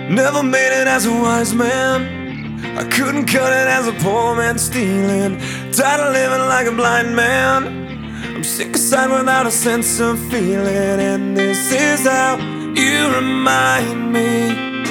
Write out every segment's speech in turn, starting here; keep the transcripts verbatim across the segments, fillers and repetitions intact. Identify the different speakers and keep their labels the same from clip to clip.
Speaker 1: Never made it as a wise man. I couldn't cut it as a poor man stealing. Tired of living like a blind man. I'm sick aside without a sense of feeling. And this is how you remind me.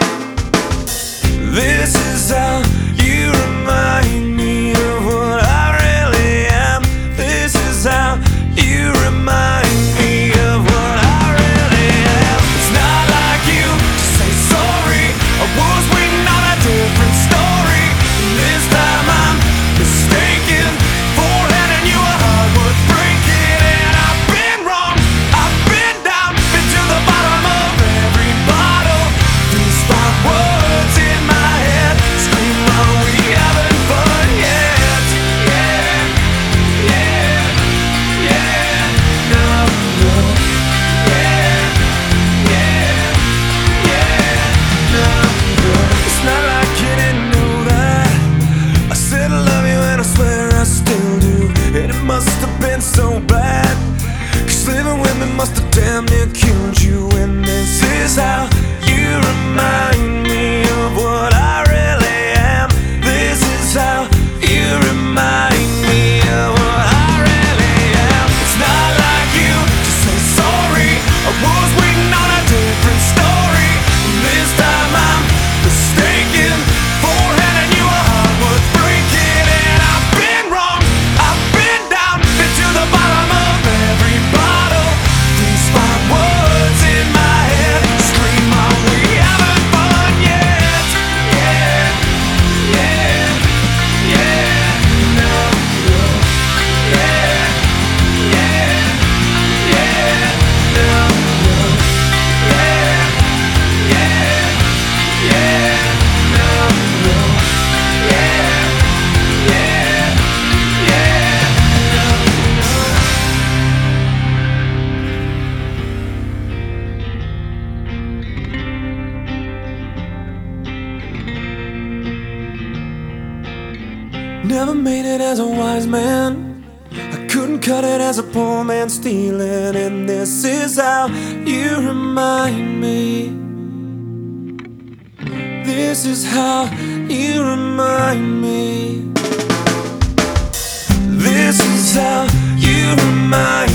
Speaker 1: This is how you remind me of what I really am. This is how you remind me of what I really am. It's not like you to say sorry. I was waiting on a different story. And this time I'm mistaken for handing you a heart worth breaking. And I've been wrong, I've been down, been to the bottom of every bottle. These five words in my head scream, are we having fun yet? Yeah, yeah, yeah, no, no. Yeah, yeah, yeah, no, no. It's not like you didn't know that I said I love you and I swear I still do. And it must have been so bad, 'cause living with me must have damn near killed you. And this is how you remind me of what I really am. This is how you remind me of what I really am. It's not like you to say sorry. I was waiting on a different story. And this time I'm mistaken for handing you a heart worth breaking. And I've been wrong, I've been down, been to the bottom of every bottle. These five words in my head scream, are we having fun yet? Yeah, yeah, yeah, no, no. Yeah, yeah, yeah, no, no. Yeah, yeah, yeah, no, no. Yeah, yeah, yeah, Never made it as a wise man. I couldn't cut it as a poor man stealing. And this is how you remind me. This is how you remind me. This is how you remind me.